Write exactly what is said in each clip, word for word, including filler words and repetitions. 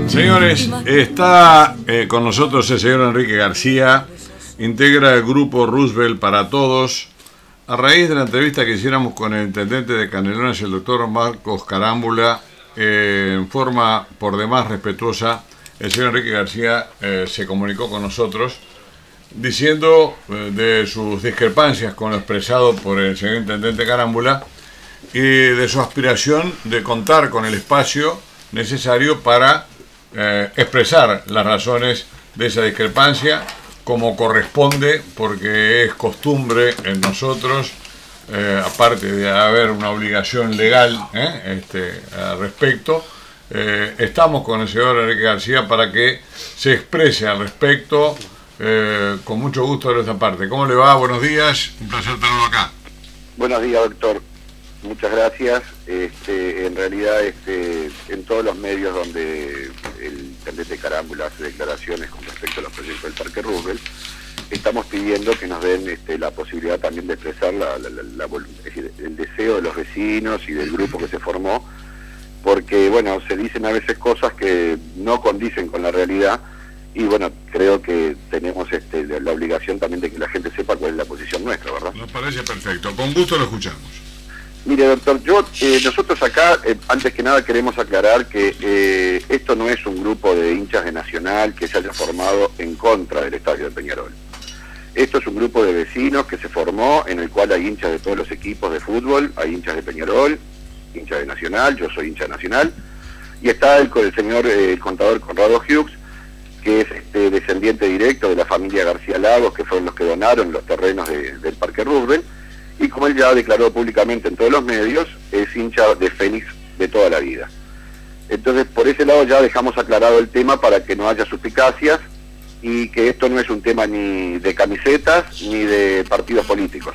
Señores, está eh, con nosotros el señor Enrique García, integra el grupo Roosevelt para Todos. A raíz de la entrevista que hiciéramos con el intendente de Canelones, el doctor Marcos Carámbula, eh, en forma por demás respetuosa, el señor Enrique García eh, se comunicó con nosotros diciendo eh, de sus discrepancias con lo expresado por el señor intendente Carámbula y de su aspiración de contar con el espacio necesario para eh, expresar las razones de esa discrepancia como corresponde, porque es costumbre en nosotros, eh, aparte de haber una obligación legal eh, este, al respecto, eh, estamos con el señor Enrique García para que se exprese al respecto, eh, con mucho gusto de nuestra parte. ¿Cómo le va? Buenos días, un placer tenerlo acá. Buenos días, doctor. Muchas gracias. Este, en realidad, este, en todos los medios donde el intendente Carámbula hace declaraciones con respecto a los proyectos del Parque Roosevelt, estamos pidiendo que nos den este, la posibilidad también de expresar la, la, la, la, es decir, el deseo de los vecinos y del grupo que se formó, porque, bueno, se dicen a veces cosas que no condicen con la realidad y, bueno, creo que tenemos este, la obligación también de que la gente sepa cuál es la posición nuestra, ¿verdad? Nos parece perfecto. Con gusto lo escuchamos. Mire, doctor, yo eh, nosotros acá, eh, antes que nada, queremos aclarar que eh, esto no es un grupo de hinchas de Nacional que se haya formado en contra del estadio de Peñarol. Esto es un grupo de vecinos que se formó, en el cual hay hinchas de todos los equipos de fútbol, hay hinchas de Peñarol, hinchas de Nacional, yo soy hincha de Nacional, y está el, el señor eh, el contador Conrado Hughes, que es este, descendiente directo de la familia García Lagos, que fueron los que donaron los terrenos de, del Parque Roosevelt. Y como él ya declaró públicamente en todos los medios, es hincha de Fénix de toda la vida. Entonces, por ese lado ya dejamos aclarado el tema para que no haya suspicacias y que esto no es un tema ni de camisetas ni de partidos políticos.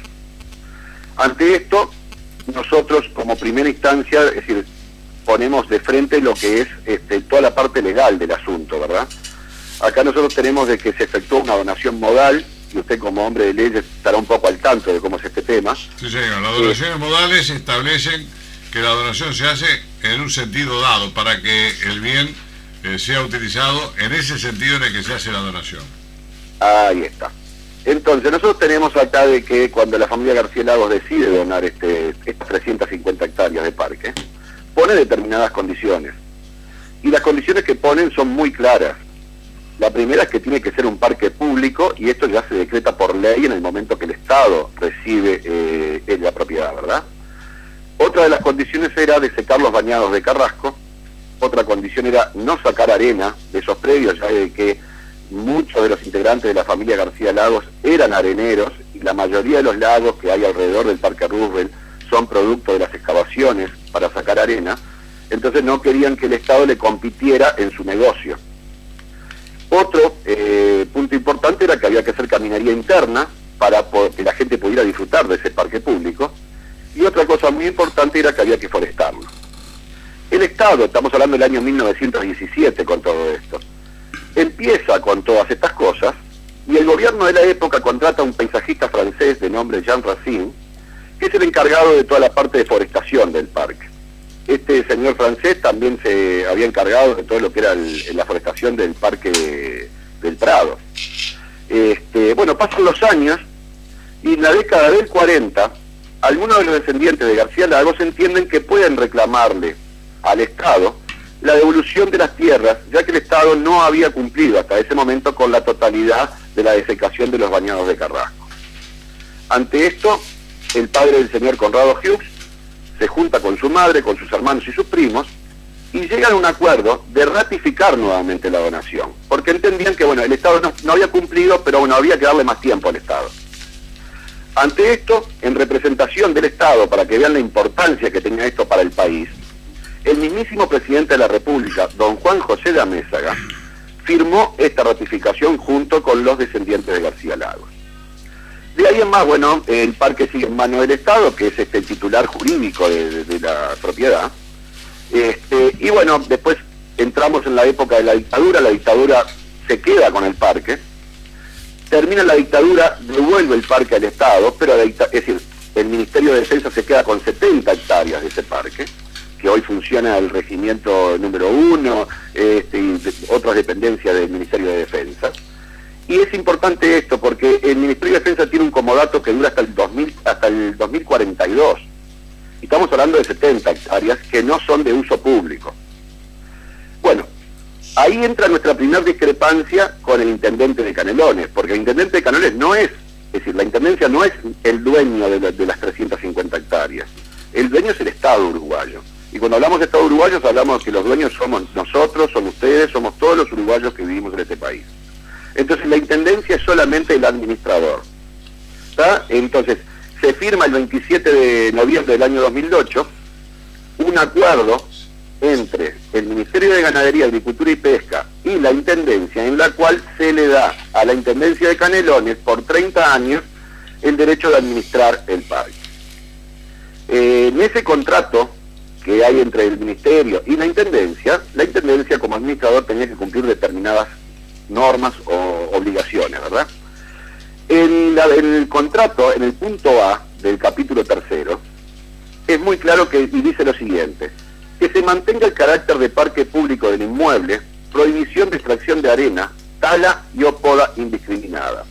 Ante esto, nosotros como primera instancia, es decir, ponemos de frente lo que es este, toda la parte legal del asunto, ¿verdad? Acá nosotros tenemos de que se efectuó una donación modal, y usted como hombre de leyes estará un poco al tanto de cómo es este tema. Sí, señor. Las donaciones eh, modales establecen que la donación se hace en un sentido dado, para que el bien eh, sea utilizado en ese sentido en el que se hace la donación. Ahí está. Entonces, nosotros tenemos acá de que cuando la familia García Lagos decide donar este, estas trescientas cincuenta hectáreas de parque, pone determinadas condiciones. Y las condiciones que ponen son muy claras. La primera es que tiene que ser un parque público, y esto ya se decreta por ley en el momento que el Estado recibe eh, la propiedad, ¿verdad? Otra de las condiciones era de secar los bañados de Carrasco. Otra condición era no sacar arena de esos predios, ya de que muchos de los integrantes de la familia García Lagos eran areneros, y la mayoría de los lagos que hay alrededor del Parque Roosevelt son producto de las excavaciones para sacar arena. Entonces no querían que el Estado le compitiera en su negocio. Otro eh, punto importante era que había que hacer caminaría interna para que la gente pudiera disfrutar de ese parque público. Y otra cosa muy importante era que había que forestarlo. El Estado, estamos hablando del año mil novecientos diecisiete con todo esto, empieza con todas estas cosas, y el gobierno de la época contrata a un paisajista francés de nombre Jean Racine, que es el encargado de toda la parte de forestación del parque. Este señor francés también se había encargado de todo lo que era el, la forestación del Parque de, del Prado. Este, bueno, pasan los años, y en la década del cuarenta, algunos de los descendientes de García Lagos entienden que pueden reclamarle al Estado la devolución de las tierras, ya que el Estado no había cumplido hasta ese momento con la totalidad de la desecación de los bañados de Carrasco. Ante esto, el padre del señor Conrado Hughes se junta con su madre, con sus hermanos y sus primos, y llegan a un acuerdo de ratificar nuevamente la donación, porque entendían que, bueno, el Estado no, no había cumplido, pero bueno, había que darle más tiempo al Estado. Ante esto, en representación del Estado, para que vean la importancia que tenía esto para el país, el mismísimo presidente de la República, don Juan José de Amézaga, firmó esta ratificación junto con los descendientes de García Lagos. De ahí en más, bueno, el parque sigue en manos del Estado, que es este el titular jurídico de, de, de la propiedad. Este, y bueno, después entramos en la época de la dictadura, la dictadura se queda con el parque, termina la dictadura, devuelve el parque al Estado, pero la dicta- es decir, el Ministerio de Defensa se queda con setenta hectáreas de ese parque, que hoy funciona el regimiento número uno, este, y de, otras dependencias del Ministerio de Defensa. Y es importante esto porque el Ministerio de Defensa tiene un comodato que dura hasta el dos mil, hasta el dos mil cuarenta y dos. Y estamos hablando de setenta hectáreas que no son de uso público. Bueno, ahí entra nuestra primera discrepancia con el intendente de Canelones, porque el intendente de Canelones no es, es decir, la intendencia no es el dueño de, la, de las trescientas cincuenta hectáreas, el dueño es el Estado uruguayo. Y cuando hablamos de Estado uruguayo hablamos que los dueños somos nosotros, son ustedes, somos todos los uruguayos que vivimos en este país. Entonces la intendencia es solamente el administrador, ¿está? Entonces se firma el veintisiete de noviembre del año dos mil ocho un acuerdo entre el Ministerio de Ganadería, Agricultura y Pesca y la Intendencia, en la cual se le da a la Intendencia de Canelones por treinta años el derecho de administrar el parque. Eh, en ese contrato que hay entre el Ministerio y la Intendencia, la Intendencia como administrador tenía que cumplir determinadas normas o obligaciones, ¿verdad? En, la, en el contrato, en el punto A del capítulo tercero, es muy claro que y dice lo siguiente: que se mantenga el carácter de parque público del inmueble, prohibición de extracción de arena, tala y o poda indiscriminada.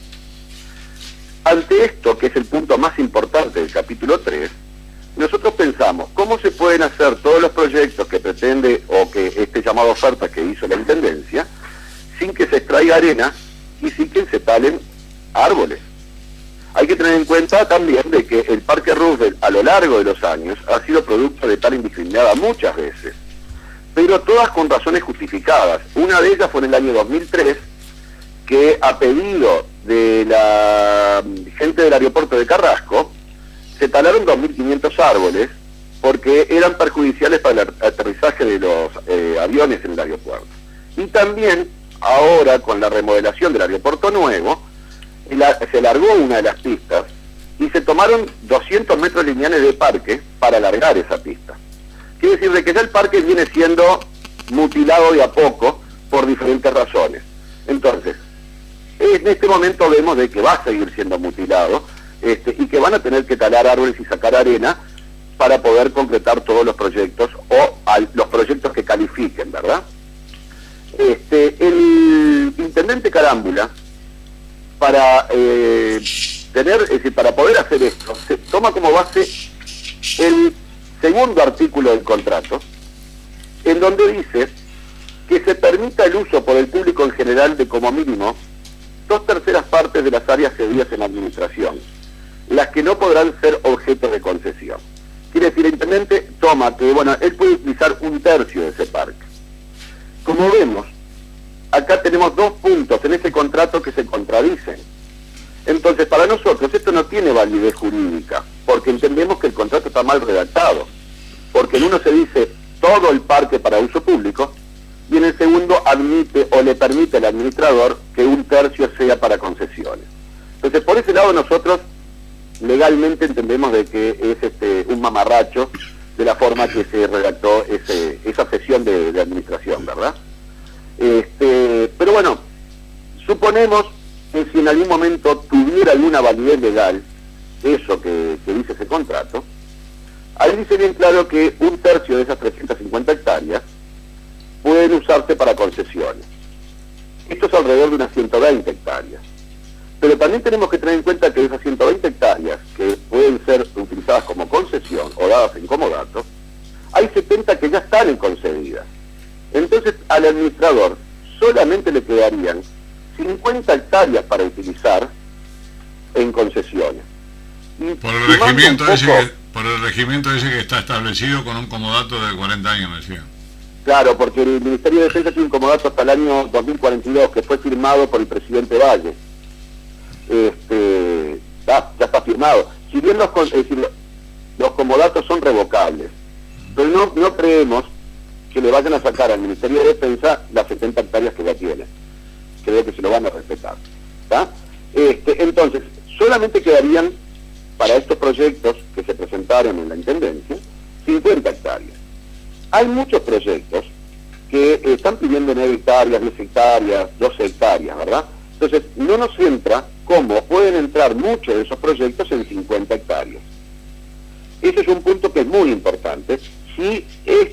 Ante esto, que es el punto más importante del capítulo tres, nosotros pensamos, ¿cómo se pueden hacer todos los proyectos que pretende, o que este llamado oferta que hizo la Intendencia, sin que se extraiga arena y sin que se talen árboles? Hay que tener en cuenta también de que el Parque Roosevelt a lo largo de los años ha sido producto de tala indiscriminada muchas veces, pero todas con razones justificadas. Una de ellas fue en el año dos mil tres, que a pedido de la gente del aeropuerto de Carrasco, se talaron dos mil quinientos árboles porque eran perjudiciales para el aterrizaje de los eh, aviones en el aeropuerto. Y también, ahora con la remodelación del aeropuerto nuevo, la, se largó una de las pistas y se tomaron doscientos metros lineales de parque para alargar esa pista. Quiere decir de que ya el parque viene siendo mutilado de a poco por diferentes razones. Entonces, en este momento vemos de que va a seguir siendo mutilado, Este, y que van a tener que talar árboles y sacar arena para poder concretar todos los proyectos o al, los proyectos que califiquen, ¿verdad? Este, el intendente Carámbula, para eh, tener, es decir, para poder hacer esto, se toma como base el segundo artículo del contrato, en donde dice que se permita el uso por el público en general de como mínimo dos terceras partes de las áreas cedidas en la administración, las que no podrán ser objeto de concesión. Quiere decir, el intendente toma que, bueno, él puede utilizar un tercio de ese parque. Como vemos, acá tenemos dos puntos en ese contrato que se contradicen. Entonces, para nosotros esto no tiene validez jurídica, porque entendemos que el contrato está mal redactado. Porque en uno se dice todo el parque para uso público, y en el segundo admite o le permite al administrador que un tercio sea para concesiones. Entonces, por ese lado nosotros legalmente entendemos de que es este un mamarracho de la forma que se redactó ese, esa sesión de, de administración, ¿verdad? Este, pero bueno, suponemos que si en algún momento tuviera alguna validez legal eso que, que dice ese contrato, ahí dice bien claro que un tercio de esas trescientas cincuenta hectáreas pueden usarse para concesiones. Esto es alrededor de unas ciento veinte hectáreas. Pero también tenemos que tener en cuenta que esas ciento veinte hectáreas que pueden ser utilizadas como concesión o dadas en comodato, hay setenta que ya están concedidas. Entonces al administrador solamente le quedarían cincuenta hectáreas para utilizar en concesiones. Y por el regimiento poco, ese que, por el regimiento ese que está establecido con un comodato de cuarenta años, me decía. Claro, porque el Ministerio de Defensa tiene un comodato hasta el año dos mil cuarenta y dos, que fue firmado por el presidente Valle. Este, ya, ya está firmado. Si bien los, es decir, los comodatos son revocables, pero no, no creemos que le vayan a sacar al Ministerio de Defensa las setenta hectáreas que ya tiene. Creo que se lo van a respetar, ¿tá? Este, entonces, solamente quedarían para estos proyectos que se presentaron en la Intendencia cincuenta hectáreas. Hay muchos proyectos que eh, están pidiendo nueve hectáreas, diez hectáreas, doce hectáreas, ¿verdad? Entonces, no nos entra cómo pueden entrar muchos de esos proyectos en cincuenta hectáreas. Ese es un punto que es muy importante. Si es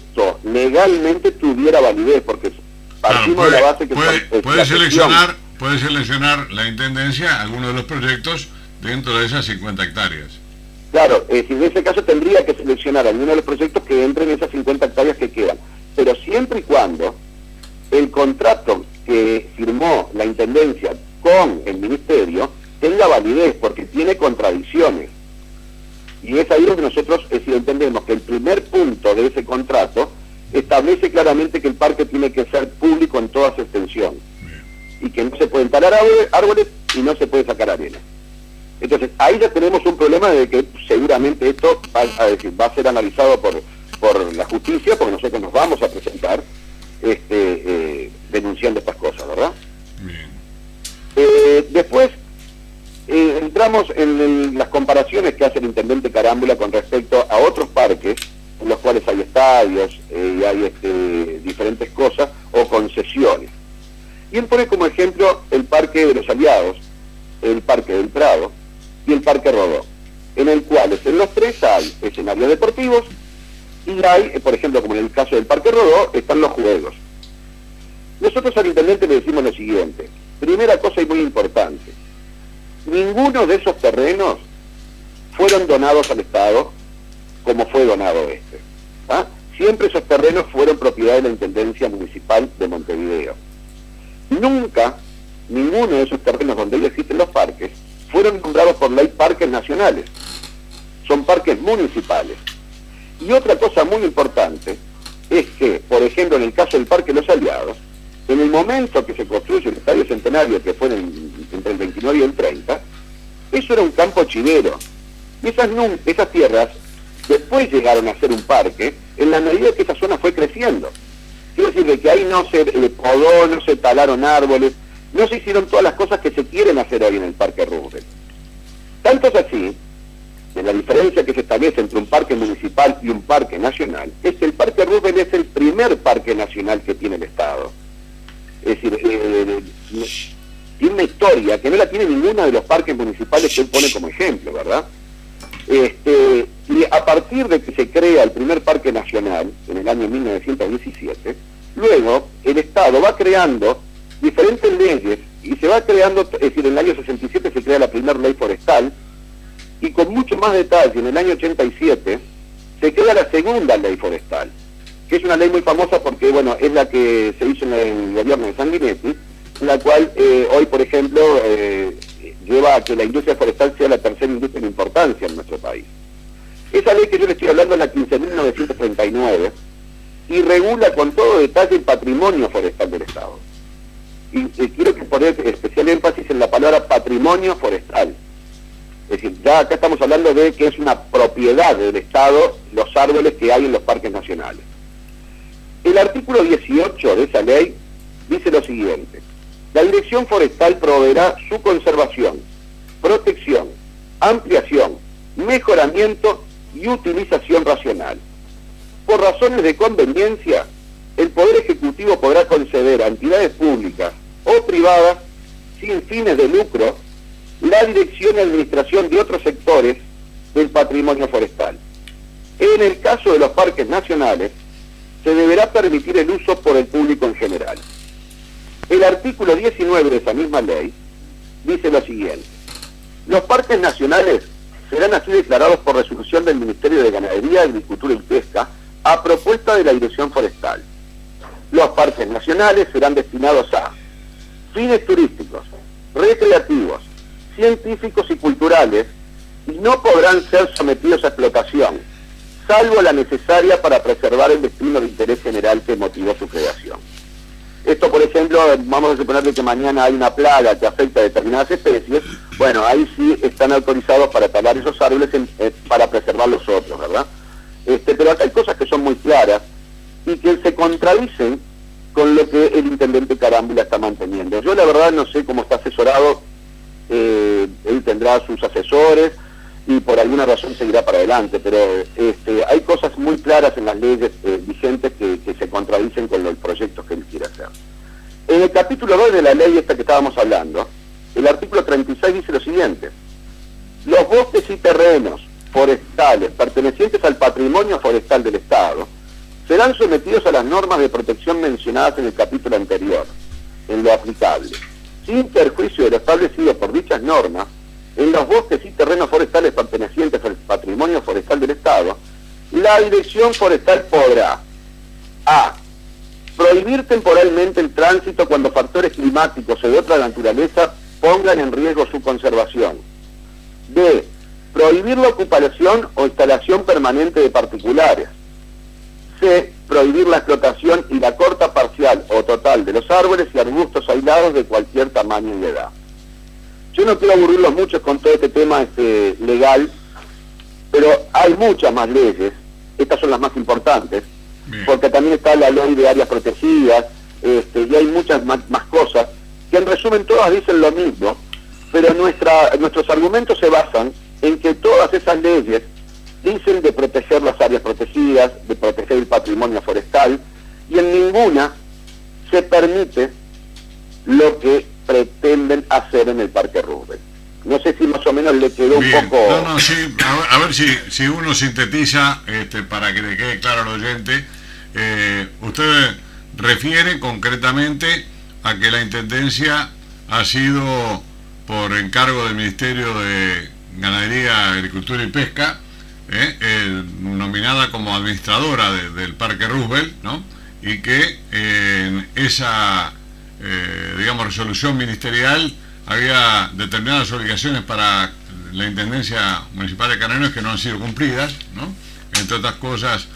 partimos puede, de la base que puede, son, puede seleccionar, puede seleccionar la Intendencia algunos de los proyectos dentro de esas cincuenta hectáreas. Claro, eh, si en ese caso tendría que seleccionar alguno de los proyectos que entren en esas cincuenta hectáreas que quedan, pero siempre y cuando el contrato que firmó la Intendencia con el Ministerio tenga validez, porque tiene contradicciones. Y es ahí donde nosotros es decir, entendemos que el primer punto de ese contrato establece claramente que el parque tiene que ser público en toda su extensión. Bien. Y que no se pueden talar árboles y no se puede sacar arena. Entonces, ahí ya tenemos un problema de que seguramente esto va a, decir, va a ser analizado por, por la justicia, porque nosotros nos vamos a presentar este, eh, denunciando estas cosas, ¿verdad? Bien. Eh, después, eh, entramos en, en las comparaciones que hace el intendente Carámbula con respecto a otros parques, en los cuales hay estadios eh, y hay este, diferentes cosas, o concesiones. Y él pone como ejemplo el Parque de los Aliados, el Parque del Prado y el Parque Rodó, en el cual en los tres hay escenarios deportivos y hay, por ejemplo, como en el caso del Parque Rodó, están los juegos. Nosotros al intendente le decimos lo siguiente: primera cosa y muy importante, ninguno de esos terrenos fueron donados al Estado como fue donado este. ¿Ah? Siempre esos terrenos fueron propiedad de la Intendencia Municipal de Montevideo. Nunca ninguno de esos terrenos donde hoy existen los parques fueron nombrados por ley parques nacionales. Son parques municipales. Y otra cosa muy importante es que, por ejemplo, en el caso del Parque Los Aliados, en el momento que se construye el Estadio Centenario, que fue en el, entre el veintinueve y el treinta, eso era un campo chivero. Y esas, esas tierras después llegaron a ser un parque en la medida que esa zona fue creciendo. Quiero decir de que ahí no se eh, podó, no se talaron árboles, no se hicieron todas las cosas que se quieren hacer hoy en el Parque Roosevelt. Tanto es así, que la diferencia que se establece entre un parque municipal y un parque nacional, es que el Parque Roosevelt es el primer parque nacional que tiene el Estado. Es decir, eh, tiene una historia que no la tiene ninguno de los parques municipales que él pone como ejemplo, ¿verdad? Este, y a partir de que se crea el primer parque nacional, en el año mil novecientos diecisiete, luego el Estado va creando diferentes leyes y se va creando, es decir, en el año sesenta y siete se crea la primera ley forestal y con mucho más detalle en el año ochenta y siete se crea la segunda ley forestal, que es una ley muy famosa porque, bueno, es la que se hizo en el gobierno de Sanguinetti, en la cual eh, hoy, por ejemplo, eh, lleva a que la industria forestal sea la tercera industria en importancia en nuestro país. Esa ley que yo le estoy hablando es la quince mil novecientos treinta y nueve y regula con todo detalle el patrimonio forestal del Estado. Y eh, quiero que poner especial énfasis en la palabra patrimonio forestal. Es decir, ya acá estamos hablando de que es una propiedad del Estado los árboles que hay en los parques nacionales. El artículo dieciocho de esa ley dice lo siguiente: la Dirección Forestal proveerá su conservación, protección, ampliación, mejoramiento y utilización racional. Por razones de conveniencia, el Poder Ejecutivo podrá conceder a entidades públicas o privadas, sin fines de lucro, la dirección y administración de otros sectores del patrimonio forestal. En el caso de los parques nacionales, se deberá permitir el uso por el público en general. El artículo diecinueve de esa misma ley dice lo siguiente: los parques nacionales serán así declarados por resolución del Ministerio de Ganadería, Agricultura y Pesca a propuesta de la Dirección Forestal. Los parques nacionales serán destinados a fines turísticos, recreativos, científicos y culturales y no podrán ser sometidos a explotación, salvo la necesaria para preservar el destino de interés general que motivó su creación. Esto, por ejemplo, vamos a suponer que mañana hay una plaga que afecta a determinadas especies, bueno, ahí sí están autorizados para talar esos árboles en, eh, para preservar los otros, ¿verdad? Este, pero acá hay cosas que son muy claras y que se contradicen con lo que el intendente Carámbula está manteniendo. Yo la verdad no sé cómo está asesorado, eh, él tendrá sus asesores y por alguna razón seguirá para adelante, pero este, hay cosas muy claras en las leyes eh, vigentes que, que se contradicen con los proyectos que él quiere hacer. En el capítulo dos de la ley esta que estábamos hablando, el artículo treinta y seis dice lo siguiente: los bosques y terrenos forestales pertenecientes al patrimonio forestal del Estado serán sometidos a las normas de protección mencionadas en el capítulo anterior, en lo aplicable, sin perjuicio de lo establecido por dichas normas, en los bosques y terrenos forestales pertenecientes al patrimonio forestal del Estado, la Dirección Forestal podrá a. prohibir temporalmente el tránsito cuando factores climáticos o de otra naturaleza pongan en riesgo su conservación. B. Prohibir la ocupación o instalación permanente de particulares. C. Prohibir la explotación y la corta parcial o total de los árboles y arbustos aislados de cualquier tamaño y edad. Yo no quiero aburrirlos mucho con todo este tema este, legal, pero hay muchas más leyes, estas son las más importantes, bien, porque también está la ley de áreas protegidas, este, y hay muchas más, más cosas, que en resumen todas dicen lo mismo, pero nuestra, nuestros argumentos se basan en que todas esas leyes dicen de proteger las áreas protegidas, de proteger el patrimonio forestal, y en ninguna se permite lo que pretenden hacer en el Parque Roosevelt. No sé si más o menos le quedó bien, un poco... No, no, sí, a ver, a ver si, si uno sintetiza, este, para que le quede claro al oyente. Eh, usted refiere concretamente a que la Intendencia ha sido, por encargo del Ministerio de Ganadería, Agricultura y Pesca, eh, eh, nominada como administradora de, del Parque Roosevelt, ¿no? Y que eh, en esa, eh, digamos, resolución ministerial había determinadas obligaciones para la Intendencia Municipal de Canelones que no han sido cumplidas, ¿no? Entre otras cosas,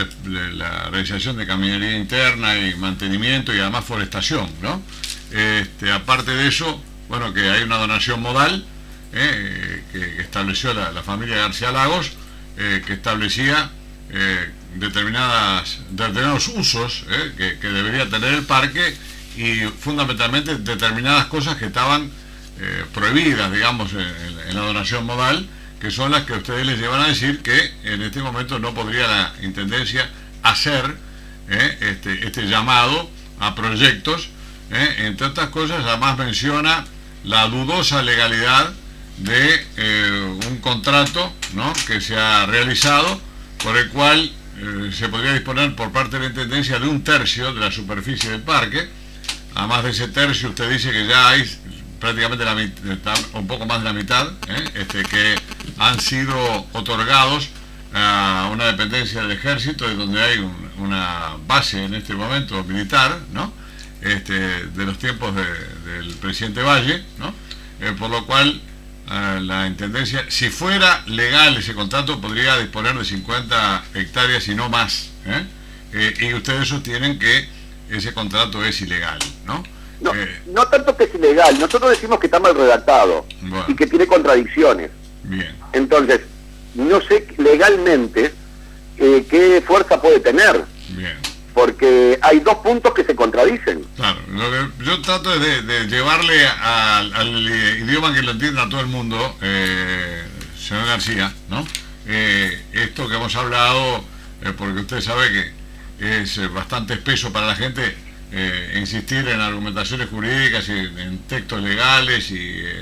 la realización de caminaría interna y mantenimiento y además forestación, ¿no? Este, aparte de eso, bueno, que hay una donación modal eh, que, que estableció la, la familia García Lagos, eh, que establecía eh, determinadas, determinados usos eh, que, que debería tener el parque, y fundamentalmente determinadas cosas que estaban eh, prohibidas, digamos, en, en la donación modal, que son las que ustedes les llevan a decir que en este momento no podría la Intendencia hacer eh, este, este llamado a proyectos. Eh, entre otras cosas, además menciona la dudosa legalidad de eh, un contrato, ¿no?, que se ha realizado, por el cual eh, se podría disponer por parte de la Intendencia de un tercio de la superficie del parque. Además de ese tercio, usted dice que ya hay prácticamente la mitad, un poco más de la mitad, ¿eh? este, que han sido otorgados a una dependencia del Ejército, de donde hay un, una base en este momento militar, ¿no? Este, de los tiempos de, del presidente Valle, ¿no? Eh, por lo cual eh, la Intendencia, si fuera legal ese contrato, podría disponer de cincuenta hectáreas y no más, ¿eh? Eh, y ustedes sostienen que ese contrato es ilegal, ¿no? No, eh, no tanto que es ilegal, nosotros decimos que está mal redactado, bueno, y que tiene contradicciones. Bien. Entonces, no sé legalmente eh, qué fuerza puede tener. Bien. Porque hay dos puntos que se contradicen. Claro, lo que yo trato de, de llevarle al, al idioma que lo entienda todo el mundo, eh, señor García, ¿no? Eh, esto que hemos hablado, eh, porque usted sabe que es bastante espeso para la gente eh, insistir en argumentaciones jurídicas y en, en textos legales y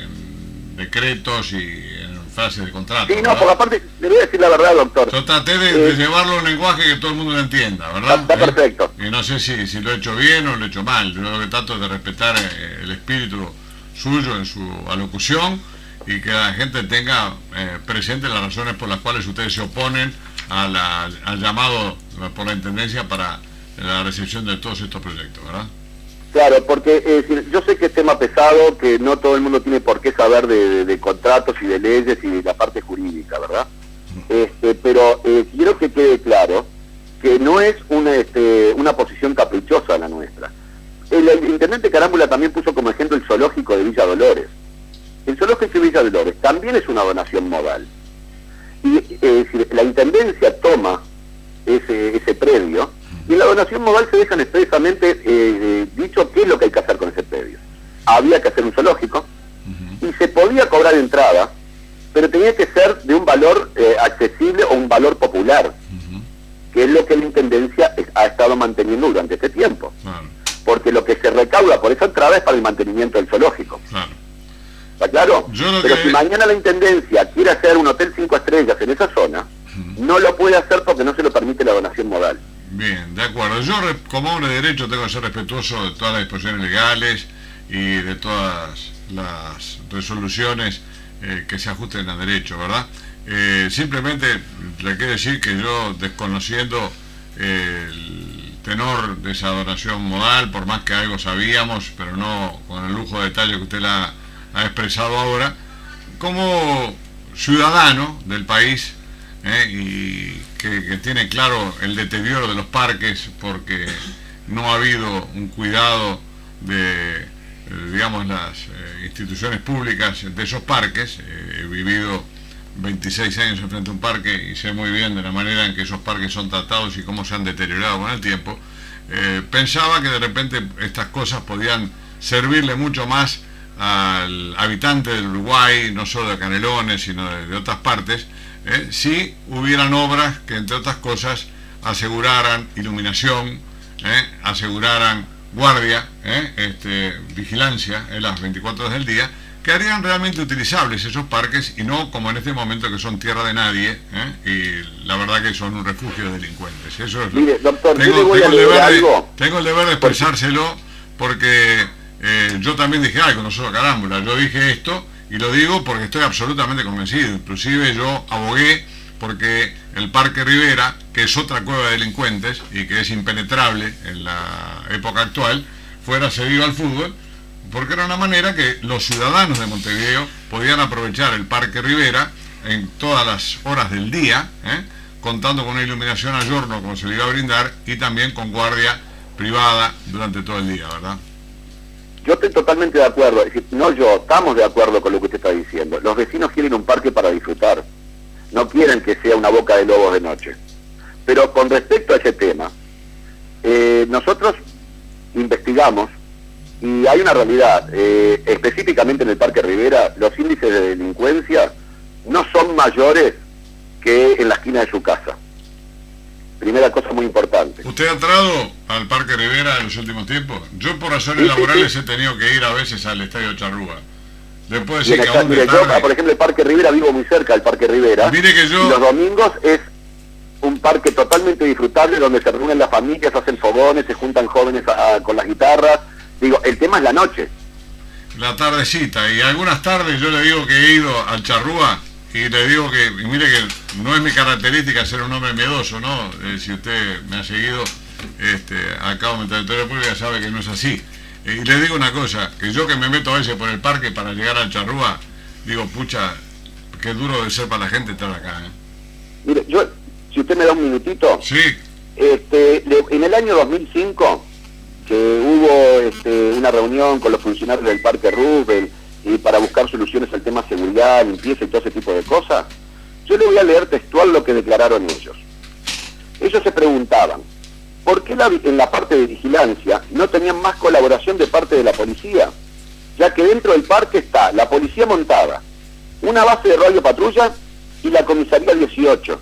en decretos y en frases de contrato. Sí, no, por aparte, le voy a decir la verdad, doctor. Yo traté de, eh, de llevarlo a un lenguaje que todo el mundo lo entienda, ¿verdad? Está, está ¿Eh? perfecto. Y no sé si, si lo he hecho bien o lo he hecho mal. Yo lo que trato es de respetar eh, el espíritu suyo en su alocución y que la gente tenga eh, presente las razones por las cuales ustedes se oponen a la, al llamado por la Intendencia para la recepción de todos estos proyectos, ¿verdad? Claro, porque eh, yo sé que es tema pesado, que no todo el mundo tiene por qué saber de, de, de contratos y de leyes y de la parte jurídica, ¿verdad? Este, pero eh, quiero que quede claro que no es una, este, una posición caprichosa la nuestra. El, el intendente Carámbula también puso como ejemplo el zoológico de Villa Dolores. El zoológico de Villa Dolores también es una donación modal. Y eh, si la Intendencia toma ese, ese predio, y en la donación modal se dejan expresamente eh, eh, dicho qué es lo que hay que hacer con ese predio. Había que hacer un zoológico, uh-huh, y se podía cobrar entrada, pero tenía que ser de un valor eh, accesible o un valor popular, uh-huh, que es lo que la Intendencia ha estado manteniendo durante este tiempo. Claro. Porque lo que se recauda por esa entrada es para el mantenimiento del zoológico. Claro. ¿Está claro? Pero que... si mañana la Intendencia quiere hacer un hotel cinco estrellas en esa zona, uh-huh, no lo puede hacer porque no se lo permite la donación modal. Bien, de acuerdo. Yo como hombre de derecho tengo que ser respetuoso de todas las disposiciones legales y de todas las resoluciones eh, que se ajusten a derecho, ¿verdad? Eh, simplemente le quiero decir que yo, desconociendo eh, el tenor de esa donación modal, por más que algo sabíamos, pero no con el lujo de detalle que usted la ha expresado ahora, como ciudadano del país, eh, y que, que tiene claro el deterioro de los parques porque no ha habido un cuidado de, eh, digamos, las eh, instituciones públicas de esos parques. Eh, he vivido veintiséis años enfrente a un parque y sé muy bien de la manera en que esos parques son tratados y cómo se han deteriorado con el tiempo. Eh, pensaba que de repente estas cosas podían servirle mucho más al habitante del Uruguay, no solo de Canelones, sino de, de otras partes, eh, si hubieran obras que, entre otras cosas, aseguraran iluminación, eh, aseguraran guardia, eh, este, vigilancia en las veinticuatro horas del día, que harían realmente utilizables esos parques y no como en este momento que son tierra de nadie, ¿eh? Y la verdad que son un refugio de delincuentes. Eso es. Mire, doctor, tengo, yo le voy tengo, a el deber algo. de, tengo el deber de expresárselo porque eh, yo también dije algo, no solo carámbula, yo dije esto y lo digo porque estoy absolutamente convencido. Inclusive yo abogué porque el Parque Rivera, que es otra cueva de delincuentes y que es impenetrable en la época actual, fuera cedido al fútbol, porque era una manera que los ciudadanos de Montevideo podían aprovechar el Parque Rivera en todas las horas del día, ¿eh? contando con una iluminación a giorno como se le iba a brindar y también con guardia privada durante todo el día, ¿verdad? Yo estoy totalmente de acuerdo, es decir, no yo, estamos de acuerdo con lo que usted está diciendo. Los vecinos quieren un parque para disfrutar, no quieren que sea una boca de lobos de noche. Pero con respecto a ese tema, eh, nosotros investigamos y hay una realidad, eh, específicamente en el Parque Rivera, los índices de delincuencia no son mayores que en la esquina de su casa. Primera cosa muy importante. ¿Usted ha entrado al Parque Rivera en los últimos tiempos? Yo por razones sí, laborales sí, sí. he tenido que ir a veces al Estadio Charrúa. Le puedo decir que aún de tarde... Yo, por ejemplo, el Parque Rivera, vivo muy cerca del Parque Rivera. Mire que yo... Y los domingos es un parque totalmente disfrutable donde se reúnen las familias, hacen fogones, se juntan jóvenes a, a, con las guitarras. Digo, el tema es la noche. La tardecita, y algunas tardes yo le digo que he ido al Charrúa y le digo que, y mire que no es mi característica ser un hombre miedoso, ¿no? Eh, si usted me ha seguido este, acá en mi territorio público sabe que no es así. Eh, y le digo una cosa, que yo que me meto a veces por el parque para llegar al Charrúa, digo, pucha, qué duro debe ser para la gente estar acá, ¿eh? Mire, yo, si usted me da un minutito. Sí. Este, le, en el año dos mil cinco... que hubo este, una reunión con los funcionarios del Parque Roosevelt y para buscar soluciones al tema seguridad, limpieza y todo ese tipo de cosas, yo le voy a leer textual lo que declararon ellos. Ellos se preguntaban, ¿por qué la, en la parte de vigilancia no tenían más colaboración de parte de la policía? Ya que dentro del parque está la policía montada, una base de radio patrulla y la comisaría dieciocho.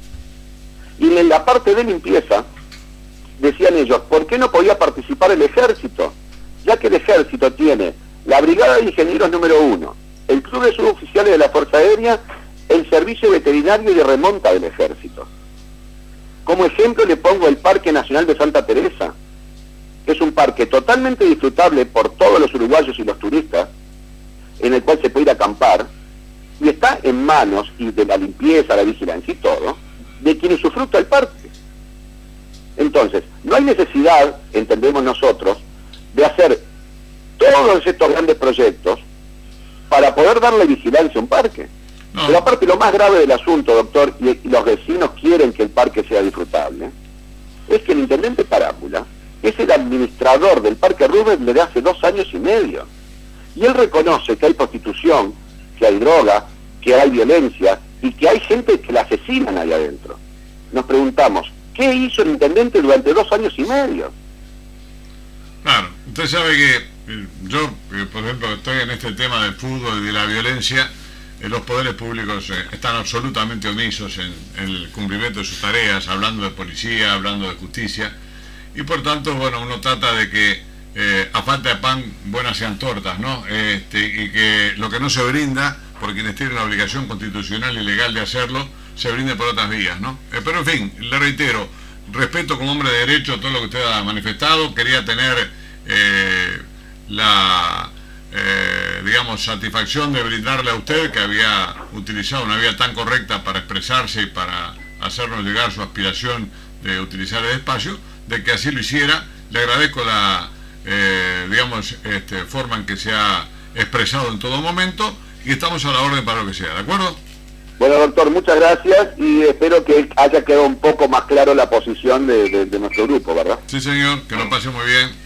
Y en la parte de limpieza, decían ellos, ¿por qué no podía participar el ejército? Ya que el ejército tiene la brigada de ingenieros número uno, el club de suboficiales de la Fuerza Aérea, el servicio veterinario y de remonta del ejército. Como ejemplo le pongo el Parque Nacional de Santa Teresa, que es un parque totalmente disfrutable por todos los uruguayos y los turistas, en el cual se puede ir a acampar, y está en manos y de la limpieza, la vigilancia y todo, de quienes usufructa el parque. Entonces, no hay necesidad, entendemos nosotros, de hacer todos estos grandes proyectos para poder darle vigilancia a un parque. No. Pero aparte, lo más grave del asunto, doctor, y los vecinos quieren que el parque sea disfrutable, es que el intendente Parámbula es el administrador del Parque Roosevelt desde hace dos años y medio. Y él reconoce que hay prostitución, que hay droga, que hay violencia y que hay gente que la asesinan ahí adentro. Nos preguntamos, ¿qué hizo el intendente durante dos años y medio? Claro, usted sabe que yo, por ejemplo, estoy en este tema del fútbol y de la violencia, eh, los poderes públicos eh, están absolutamente omisos en, en el cumplimiento de sus tareas, hablando de policía, hablando de justicia, y por tanto, bueno, uno trata de que eh, a falta de pan, buenas sean tortas, ¿no? Este, y que lo que no se brinda, por quienes tienen la obligación constitucional y legal de hacerlo, se brinde por otras vías, ¿no? Eh, pero en fin, le reitero, respeto como hombre de derecho todo lo que usted ha manifestado. Quería tener eh, la, eh, digamos, satisfacción de brindarle a usted que había utilizado una vía tan correcta para expresarse y para hacernos llegar su aspiración de utilizar el espacio, de que así lo hiciera. Le agradezco la, eh, digamos, este, forma en que se ha expresado en todo momento y estamos a la orden para lo que sea, ¿de acuerdo? Bueno, doctor, muchas gracias y espero que haya quedado un poco más claro la posición de, de, de nuestro grupo, ¿verdad? Sí, señor, que lo pase muy bien.